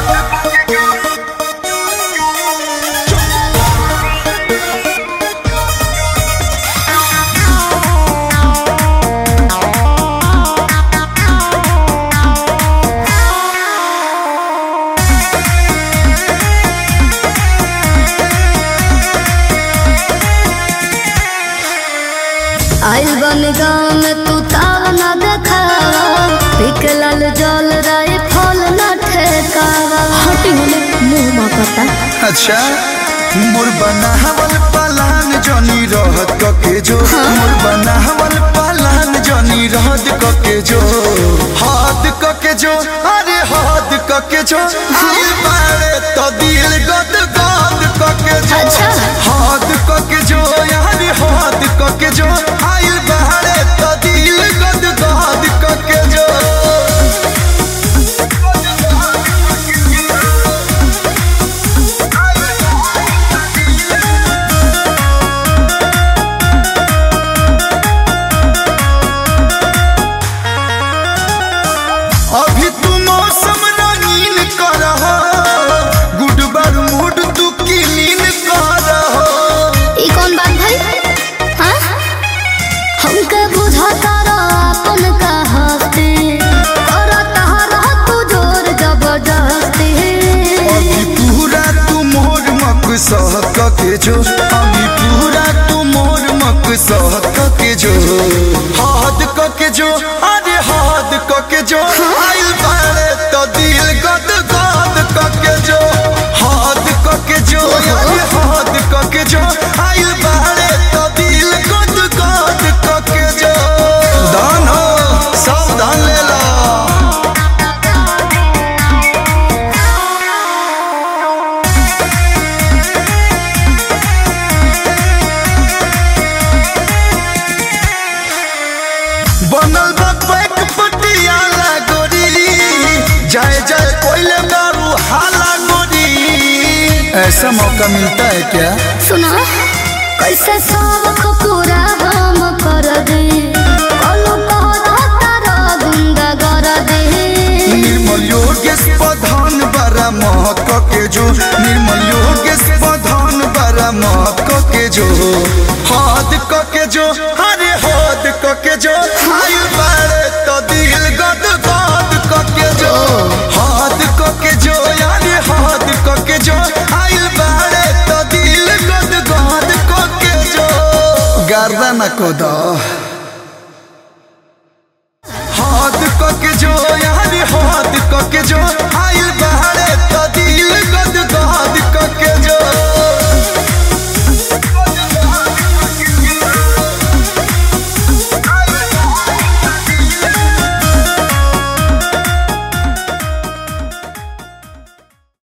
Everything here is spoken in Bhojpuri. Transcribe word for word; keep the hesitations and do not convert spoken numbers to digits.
आइल बन गाँव में तू ताव न देखावा, पिकलल जल राय फल न ठेकावा। हटी होले मुँह माकता। अच्छा मोर बनावल पालान जनी रहत कके जो, मोर बनावल पालान जनी रहत कके जो, हाथ कके जो, अरे हाथ कके जो, आइल बाड़े तो दिल गद गद कके जो, अच्छा हाथ कके जो, यार हाथ कके जो, आइल बाड़े तो दिल गद गद कके जो। अभी तू मौसम रंगीन कर रहा, गुड बार मूड तू क्लीन कर रहा। ई कौन बात भाई? हाँ हमके बुझाता अपन का हस्ती, करता रह तू जोर जबरदस्ती। अभी पूरा तू मोर मक सहक के जो, अभी पूरा तू मोर मक सहक के जो, हाथ के जो, अरे हाथ के जो, आइल बाड़े तो दिल गद गद के जो, हाथ के जो, अरे हाथ के जो, आइल बाड़े तो दिल गद गद के जो। दान हो सावधान ले ला। बनल बा पैक पटियाला गोरी, जाए जाए कोयले दारू हाला गोरी। ऐसा मौका मिलता है क्या? सुना कैसे सबक पूरा हम कर दे, कलो कहता रा गुंडा कर दे। निर्मल योगेश प्रधान बड़ा महक के जो, निर्मल योगेश प्रधान बड़ा महक के जो, हाथ के जो, अरे हाथ के जो, आइल बाड़े तो दिल गद गद के जो, हाथ के जो, यार हाथ के जो, आइल बाड़े तो दिल गद गद के जो। गर्दन को दो।